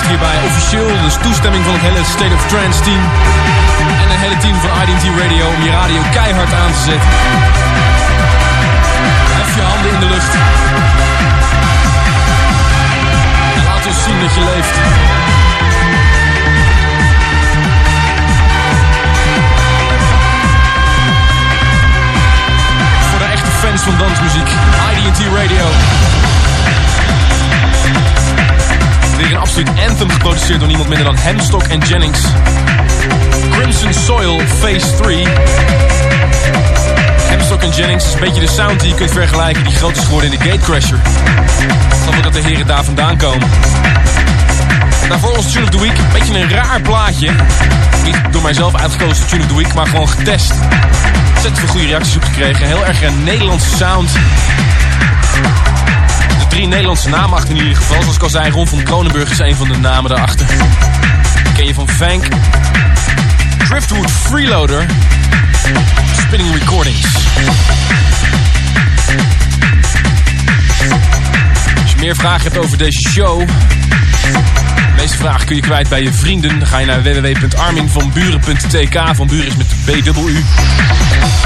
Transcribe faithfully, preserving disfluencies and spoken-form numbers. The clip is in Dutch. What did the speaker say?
hierbij officieel dus toestemming van het hele State of Trance team. En het hele team van I D T Radio om je radio keihard aan te zetten. Hef je handen in de lucht. En laat ons zien dat je leeft. Voor de echte fans van dansmuziek, I D T Radio. Weer een absoluut anthem geproduceerd door niemand minder dan Hemstock en Jennings. Crimson Soil Phase drie. Hemstock en Jennings is een beetje de sound die je kunt vergelijken die groot is geworden in de Gatecrasher. Ik snap ook dat de heren daar vandaan komen. Daarvoor ons Tune of the Week. Een beetje een raar plaatje. Niet door mijzelf uitgekozen Tune of the Week, maar gewoon getest. Ontzettend veel goede reacties op gekregen. Heel erg een Nederlandse sound. Drie Nederlandse namen achter in ieder geval. Zoals ik al zei, Ron van Kronenburg is een van de namen daarachter. Ken je van Vank, Driftwood Freeloader, Spinning Recordings. Als je meer vragen hebt over deze show, de meeste vragen kun je kwijt bij je vrienden. Dan ga je naar w w w punt armin van buren punt t k. Van Buren is met B U U.